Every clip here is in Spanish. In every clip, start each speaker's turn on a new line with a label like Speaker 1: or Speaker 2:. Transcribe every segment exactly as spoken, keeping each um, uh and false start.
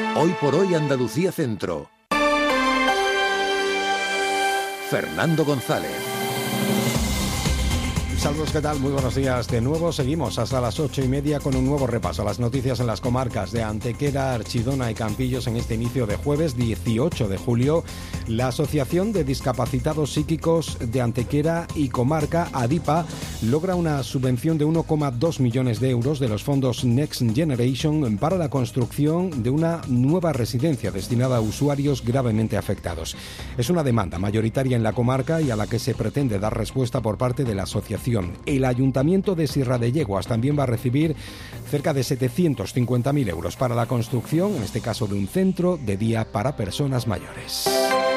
Speaker 1: Hoy por hoy Andalucía Centro. Fernando González.
Speaker 2: Saludos, ¿qué tal? Muy buenos días de nuevo. Seguimos hasta las ocho y media con un nuevo repaso a las noticias en las comarcas de Antequera, Archidona y Campillos en este inicio de jueves dieciocho de julio. La Asociación de Discapacitados Psíquicos de Antequera y Comarca, ADIPA, logra una subvención de uno coma dos millones de euros de los fondos Next Generation para la construcción de una nueva residencia destinada a usuarios gravemente afectados. Es una demanda mayoritaria en la comarca y a la que se pretende dar respuesta por parte de la asociación. El Ayuntamiento de Sierra de Yeguas también va a recibir cerca de setecientos cincuenta mil euros para la construcción, en este caso de un centro de día para personas mayores.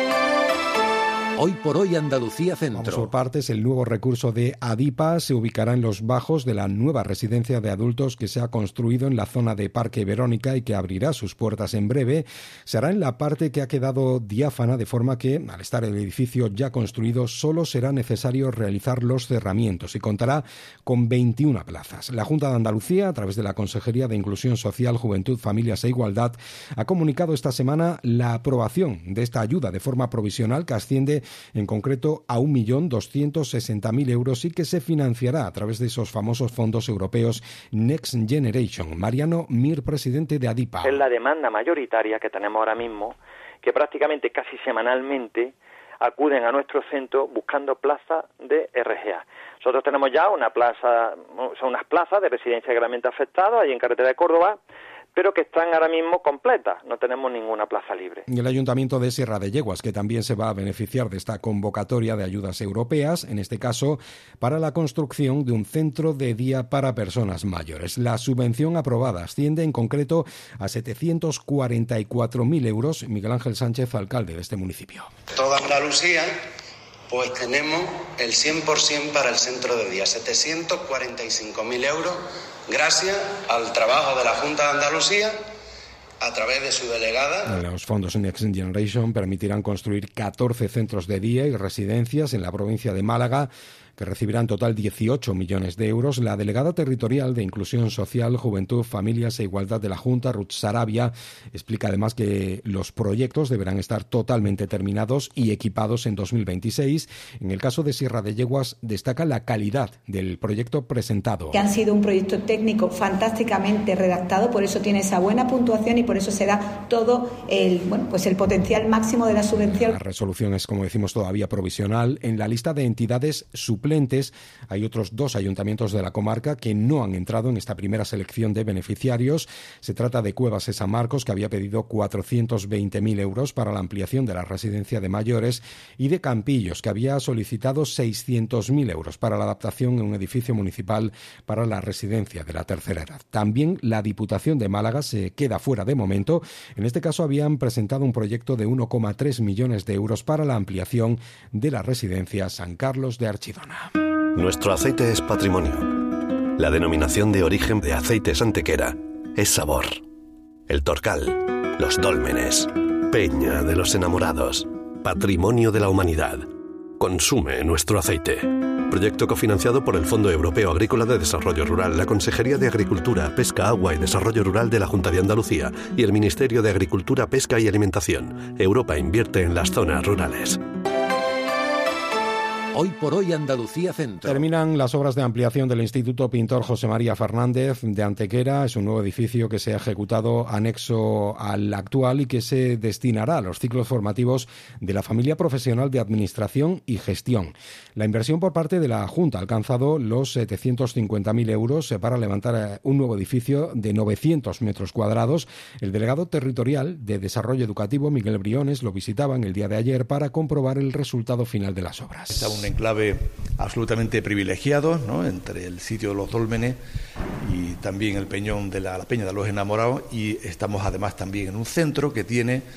Speaker 1: Hoy por hoy Andalucía Centro.
Speaker 2: Vamos por partes. El nuevo recurso de ADIPA se ubicará en los bajos de la nueva residencia de adultos que se ha construido en la zona de Parque Verónica y que abrirá sus puertas en breve. Se hará en la parte que ha quedado diáfana, de forma que, al estar el edificio ya construido, solo será necesario realizar los cerramientos y contará con veintiuna plazas. La Junta de Andalucía, a través de la Consejería de Inclusión Social, Juventud, Familias e Igualdad, ha comunicado esta semana la aprobación de esta ayuda de forma provisional, que asciende en concreto a un millón doscientos sesenta mil euros y que se financiará a través de esos famosos fondos europeos Next Generation. Mariano Mir, presidente de ADIPA.
Speaker 3: Es la demanda mayoritaria que tenemos ahora mismo, que prácticamente casi semanalmente acuden a nuestro centro buscando plazas de R G A. Nosotros tenemos ya una plaza, son unas plazas de residencia gravemente afectadas ahí en carretera de Córdoba, pero que están ahora mismo completas, no tenemos ninguna plaza libre.
Speaker 2: Y el Ayuntamiento de Sierra de Yeguas, que también se va a beneficiar de esta convocatoria de ayudas europeas, en este caso para la construcción de un centro de día para personas mayores. La subvención aprobada asciende en concreto a setecientos cuarenta y cuatro mil euros. Miguel Ángel Sánchez, alcalde de este municipio.
Speaker 4: Toda Andalucía, pues tenemos el cien por ciento para el centro de día, setecientos cuarenta y cinco mil euros, gracias al trabajo de la Junta de Andalucía a través de su delegada.
Speaker 2: Los fondos Next Generation permitirán construir catorce centros de día y residencias en la provincia de Málaga, que recibirán en total dieciocho millones de euros. La delegada territorial de Inclusión Social, Juventud, Familias e Igualdad de la Junta, Ruth Sarabia, explica además que los proyectos deberán estar totalmente terminados y equipados en dos mil veintiséis. En el caso de Sierra de Yeguas, destaca la calidad del proyecto presentado.
Speaker 5: Que han sido un proyecto técnico fantásticamente redactado, por eso tiene esa buena puntuación y por eso se da todo el, bueno, pues el potencial máximo de la subvención.
Speaker 2: La resolución es, como decimos, todavía provisional. En la lista de entidades suplentes hay otros dos ayuntamientos de la comarca que no han entrado en esta primera selección de beneficiarios. Se trata de Cuevas de San Marcos, que había pedido cuatrocientos veinte mil euros para la ampliación de la residencia de mayores, y de Campillos, que había solicitado seiscientos mil euros para la adaptación en un edificio municipal para la residencia de la tercera edad. También la Diputación de Málaga se queda fuera de momento. En este caso habían presentado un proyecto de uno coma tres millones de euros para la ampliación de la residencia San Carlos de Archidona.
Speaker 6: Nuestro aceite es patrimonio. La denominación de origen de Aceites Antequera es sabor. El Torcal, los dólmenes, Peña de los enamorados, patrimonio de la humanidad. Consume nuestro aceite. Proyecto cofinanciado por el Fondo Europeo Agrícola de Desarrollo Rural, la Consejería de Agricultura, Pesca, Agua y Desarrollo Rural de la Junta de Andalucía y el Ministerio de Agricultura, Pesca y Alimentación. Europa invierte en las zonas rurales.
Speaker 1: Hoy por hoy Andalucía Centro.
Speaker 2: Terminan las obras de ampliación del Instituto Pintor José María Fernández de Antequera. Es un nuevo edificio que se ha ejecutado anexo al actual y que se destinará a los ciclos formativos de la familia profesional de Administración y Gestión. La inversión por parte de la Junta ha alcanzado los setecientos cincuenta mil euros para levantar un nuevo edificio de novecientos metros cuadrados. El delegado territorial de Desarrollo Educativo, Miguel Briones, lo visitaba en el día de ayer para comprobar el resultado final de las obras.
Speaker 7: Está un enclave absolutamente privilegiado, ¿no?, entre el sitio de los dólmenes y también el peñón de la, la Peña de los Enamorados, y estamos además también en un centro que tiene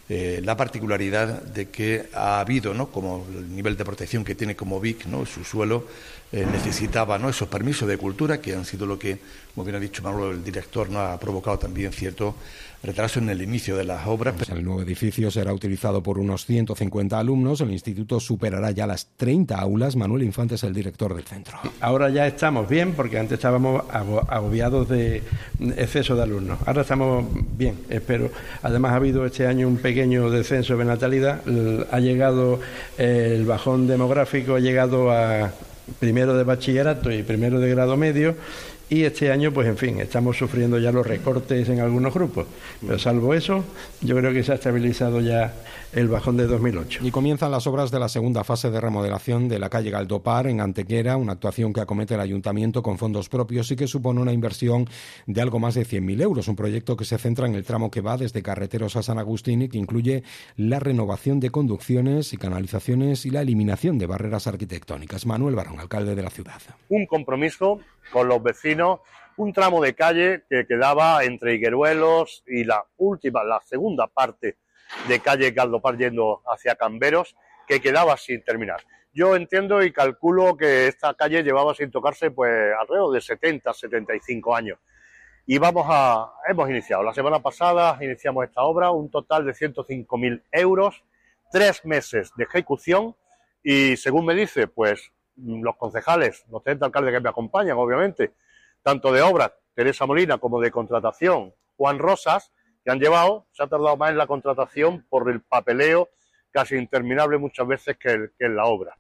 Speaker 7: eh, la particularidad de que ha habido, ¿no?, como el nivel de protección que tiene como Vic, ¿no?, su suelo, eh, necesitaba, ¿no?, esos permisos de cultura, que han sido lo que, como bien ha dicho Manolo, el director, ¿no?, ha provocado también cierto retraso en el inicio de las obras.
Speaker 2: Pues el nuevo edificio será utilizado por unos ciento cincuenta alumnos. El instituto superará ya las treinta aulas. Manuel Infante es el director del centro.
Speaker 8: Ahora ya estamos bien, porque antes estábamos agobiados de exceso de alumnos. Ahora estamos bien, espero. Además ha habido este año un pequeño descenso de natalidad. Ha llegado el bajón demográfico, ha llegado a primero de bachillerato y primero de grado medio. Y este año, pues en fin, estamos sufriendo ya los recortes en algunos grupos. Pero salvo eso, yo creo que se ha estabilizado ya el bajón de dos mil ocho.
Speaker 2: Y comienzan las obras de la segunda fase de remodelación de la calle Galdopar, en Antequera, una actuación que acomete el ayuntamiento con fondos propios y que supone una inversión de algo más de cien mil euros. Un proyecto que se centra en el tramo que va desde Carreteros a San Agustín y que incluye la renovación de conducciones y canalizaciones y la eliminación de barreras arquitectónicas. Manuel Barón, alcalde de la ciudad.
Speaker 9: Un compromiso con los vecinos, un tramo de calle que quedaba entre Higueruelos y la última, la segunda parte de calle Galdopar yendo hacia Camberos, que quedaba sin terminar. Yo entiendo y calculo que esta calle llevaba sin tocarse pues alrededor de setenta, setenta y cinco años. Y vamos a, hemos iniciado, la semana pasada iniciamos esta obra, un total de ciento cinco mil euros, tres meses de ejecución y según me dice, pues los concejales, los tenientes alcaldes que me acompañan, obviamente, tanto de obras, Teresa Molina, como de contratación, Juan Rosas, que han llevado, se ha tardado más en la contratación por el papeleo casi interminable muchas veces que, el, que en la obra.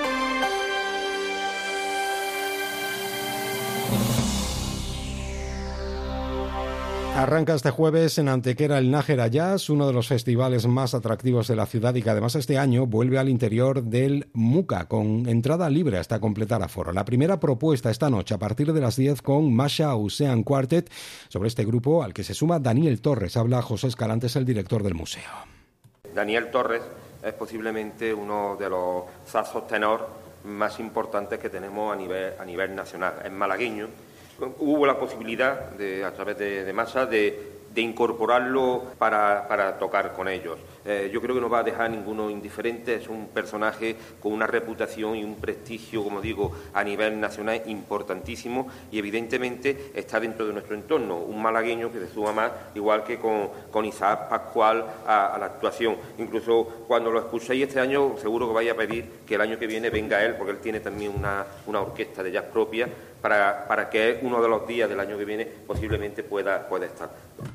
Speaker 2: Arranca este jueves en Antequera el Nájera Jazz, uno de los festivales más atractivos de la ciudad y que además este año vuelve al interior del Muca con entrada libre hasta completar aforo. La primera propuesta esta noche a partir de las diez con Masha Ocean Quartet. Sobre este grupo al que se suma Daniel Torres. Habla José Escalante, es el director del museo.
Speaker 10: Daniel Torres es posiblemente uno de los saxos tenor más importantes que tenemos a nivel, a nivel nacional. Es malagueño. Hubo la posibilidad, de, a través de, de Masa, de, de incorporarlo para, para tocar con ellos. Eh, yo creo que no va a dejar ninguno indiferente. Es un personaje con una reputación y un prestigio, como digo, a nivel nacional importantísimo y evidentemente está dentro de nuestro entorno. Un malagueño que se suma más, igual que con, con Isaac Pascual, a, a la actuación. Incluso cuando lo escuchéis este año, seguro que vais a pedir que el año que viene venga él, porque él tiene también una, una orquesta de jazz propia, para, para que uno de los días del año que viene posiblemente pueda, pueda estar.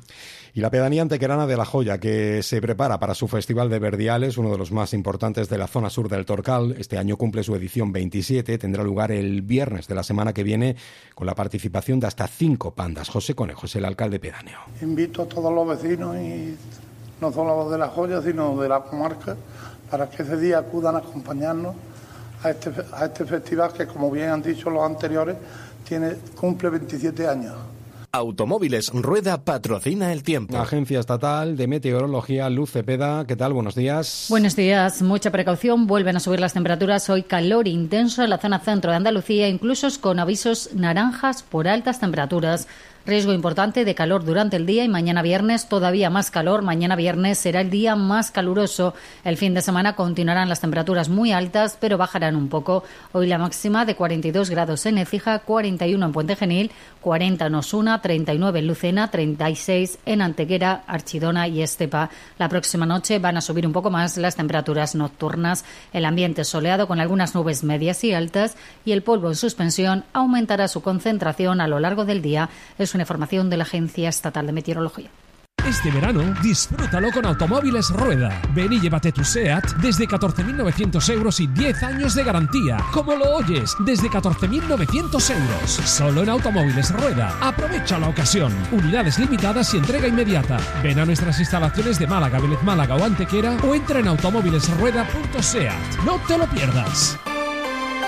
Speaker 2: Y la pedanía antequerana de La Joya, que se prepara para su Festival de Verdiales, uno de los más importantes de la zona sur del Torcal. Este año cumple su edición veintisiete, tendrá lugar el viernes de la semana que viene con la participación de hasta cinco bandas. José Conejo es el alcalde pedáneo.
Speaker 11: Invito a todos los vecinos, y no solo de La Joya, sino de la comarca, para que ese día acudan a acompañarnos a este, a este festival que, como bien han dicho los anteriores, tiene, cumple veintisiete años.
Speaker 12: Automóviles Rueda patrocina el tiempo.
Speaker 2: La Agencia Estatal de Meteorología, Luz Cepeda, ¿qué tal? Buenos días.
Speaker 13: Buenos días. Mucha precaución. Vuelven a subir las temperaturas. Hoy calor intenso en la zona centro de Andalucía, incluso con avisos naranjas por altas temperaturas. Riesgo importante de calor durante el día y mañana viernes todavía más calor. Mañana viernes será el día más caluroso. El fin de semana continuarán las temperaturas muy altas, pero bajarán un poco. Hoy la máxima de cuarenta y dos grados en Écija, cuarenta y uno en Puente Genil, cuarenta en Osuna, treinta y nueve en Lucena, treinta y seis en Antequera, Archidona y Estepa. La próxima noche van a subir un poco más las temperaturas nocturnas. El ambiente soleado con algunas nubes medias y altas y el polvo en suspensión aumentará su concentración a lo largo del día. Es una información de la Agencia Estatal de Meteorología.
Speaker 14: Este verano, disfrútalo con Automóviles Rueda. Ven y llévate tu SEAT desde catorce mil novecientos euros y diez años de garantía. Como lo oyes, desde catorce mil novecientos euros. Solo en Automóviles Rueda. Aprovecha la ocasión. Unidades limitadas y entrega inmediata. Ven a nuestras instalaciones de Málaga, Vélez Málaga o Antequera o entra en automóviles rueda punto seat. No te lo pierdas.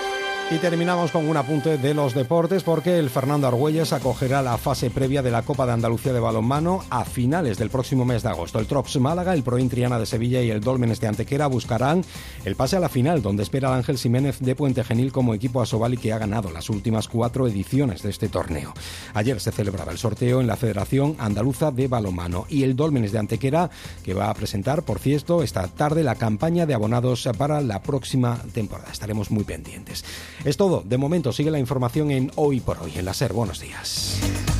Speaker 2: Y terminamos con un apunte de los deportes porque el Fernando Argüelles acogerá la fase previa de la Copa de Andalucía de balonmano a finales del próximo mes de agosto. El Trops Málaga, el Proin Triana de Sevilla y el Dólmenes de Antequera buscarán el pase a la final, donde espera al Ángel Jiménez de Puente Genil como equipo asobali que ha ganado las últimas cuatro ediciones de este torneo. Ayer se celebraba el sorteo en la Federación Andaluza de Balonmano y el Dólmenes de Antequera, que va a presentar, por cierto, esta tarde la campaña de abonados para la próxima temporada. Estaremos muy pendientes. Es todo. De momento sigue la información en Hoy por Hoy en la SER. Buenos días.